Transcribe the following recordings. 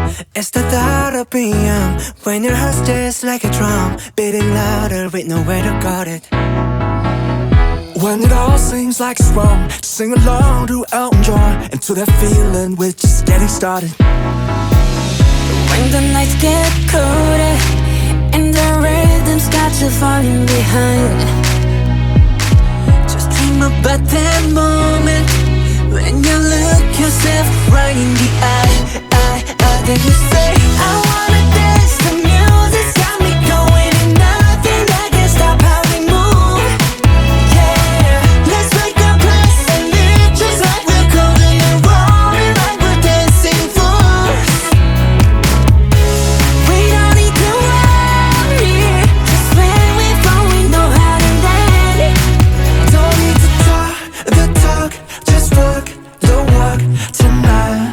It's the thought of PM when your heart just like a drum, beating louder with nowhere to guard it. When it all seems like it's wrong, just sing along to Elton John, and to that feeling we're just getting started. When the nights get colder and the rhythm's got you falling behind, Just dream about that moment when you look yourself right in the eye. Then you say, I wanna dance, the music's got me going, and nothing that can stop how we move. Yeah, let's make a place and live just like we're golden and rolling like we're dancing fools. we don't need to worry, 'cause when we fall we know how to land. Don't need to talk the talk, just walk the walk tonight.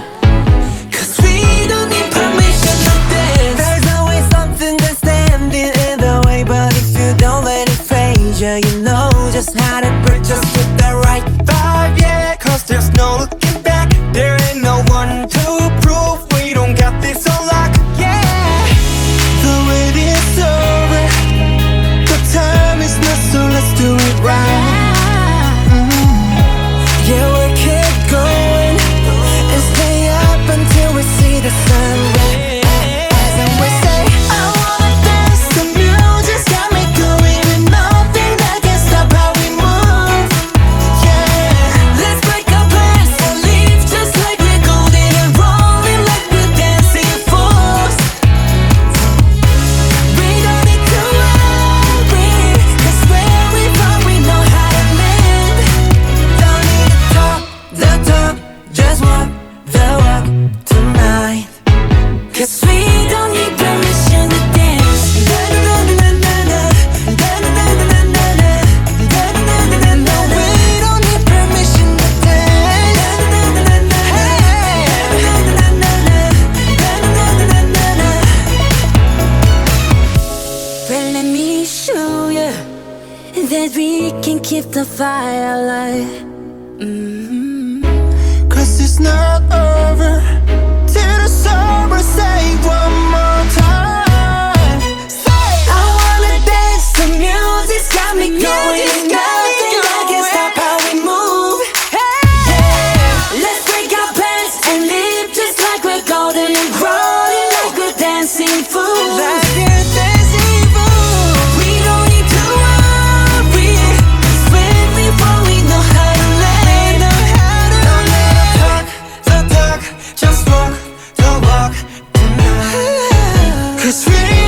Yeah, you know just how to break, just with the right vibe, yeah. Cause there's no looking back, there ain't no one to prove we don't got this on lock, yeah. The wait is over, the time is not, so let's do it right. Yeah, we'll keep going and stay up until we see the sunrise. And we say, I wanna dance, the music's got me going, and nothing that can stop how we move. Yeah, let's break our plans and leave just like we're golden and rolling like we're dancing fools. We don't need to worry, 'cause where we from we know how to live. Don't need to talk the talk, just walk the walk tonight. 'Cause we don't need permission to dance. We don't need permission to dance. Well, let me show you that we can keep the fire alive. 'Cause it's not over till the summer. Say one more time. Say, I wanna dance, the music's got me going, and nothing that can stop how we move. Yeah, let's break our plans and live just like we're golden and rolling like we're dancing fools. Like we're dancing fools. We don't need to worry, 'cause when we fall we know how to land. Don't let us talk the talk, just walk the walk tonight. 'Cause we